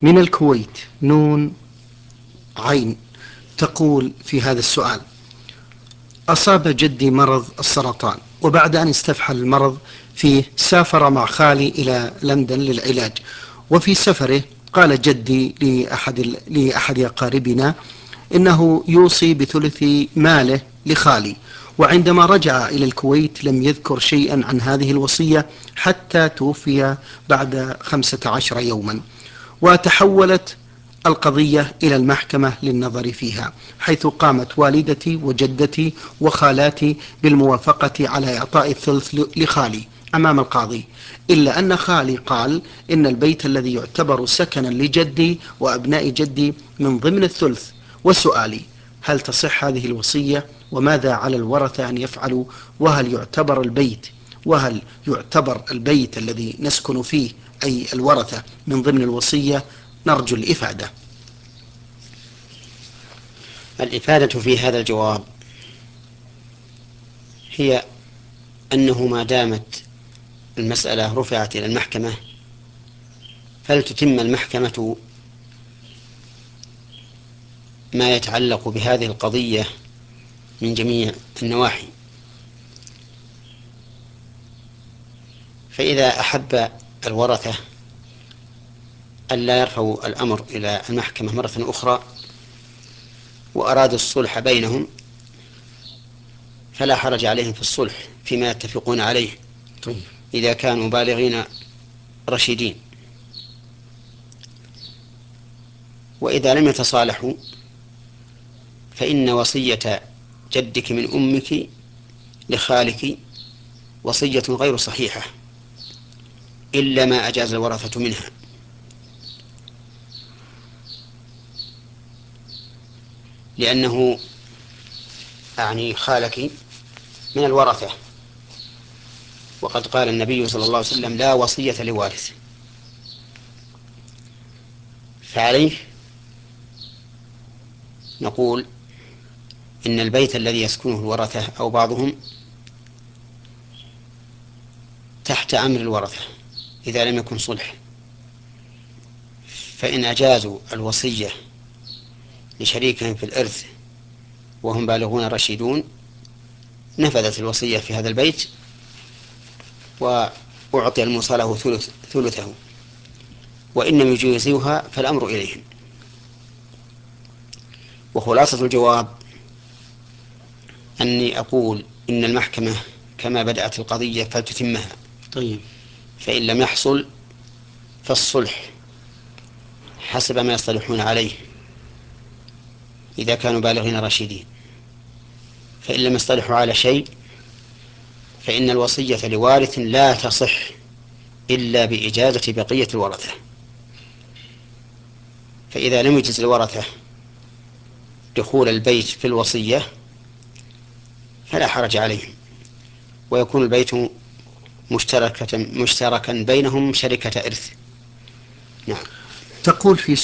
من الكويت نون عين تقول في هذا السؤال: أصاب جدي مرض السرطان، وبعد أن استفحل المرض فيه سافر مع خالي إلى لندن للعلاج. وفي سفره قال جدي لأحد أقاربنا إنه يوصي بثلث ماله لخالي، وعندما رجع إلى الكويت لم يذكر شيئا عن هذه الوصية حتى توفي بعد 15 يوما. وتحولت القضية إلى المحكمة للنظر فيها، حيث قامت والدتي وجدتي وخالاتي بالموافقة على إعطاء الثلث لخالي أمام القاضي، إلا أن خالي قال إن البيت الذي يعتبر سكنا لجدي وأبناء جدي من ضمن الثلث. وسؤالي: هل تصح هذه الوصية؟ وماذا على الورثة أن يفعلوا؟ وهل يعتبر البيت الذي نسكن فيه أي الورثة من ضمن الوصية؟ نرجو الإفادة. الإفادة في هذا الجواب هي أنه ما دامت المسألة رفعت إلى المحكمة فلتتم المحكمة ما يتعلق بهذه القضية من جميع النواحي. فإذا أحب الورثة ألا يرفعوا الأمر إلى المحكمة مرة أخرى وأرادوا الصلح بينهم فلا حرج عليهم في الصلح فيما يتفقون عليه إذا كانوا بالغين رشيدين. وإذا لم يتصالحوا فإن وصية جدك من أمك لخالك وصية غير صحيحة إلا ما أجاز الورثة منها، لأنه أعني خالك من الورثة، وقد قال النبي صلى الله عليه وسلم: لا وصية لوارث. فعليه نقول إن البيت الذي يسكنه الورثة أو بعضهم تحت أمر الورثة إذا لم يكن صلح، فإن أجازوا الوصية لشريكهم في الإرث وهم بالغون رشيدون نفذت الوصية في هذا البيت وأعطي الموصى له ثلثه، وإن لم يجوزوها فالأمر إليهم. وخلاصة الجواب أني أقول إن المحكمة كما بدأت القضية فلتتمها. طيب. فإن لم يحصل فالصلح حسب ما يصطلحون عليه إذا كانوا بالغين رشيدين. فإن لم يصطلحوا على شيء فإن الوصية لوارث لا تصح إلا بإجازة بقية الورثة. فإذا لم يجز الورثة دخول البيت في الوصية فلا حرج عليهم، ويكون البيت مشتركا بينهم شركة إرث. نعم. تقول في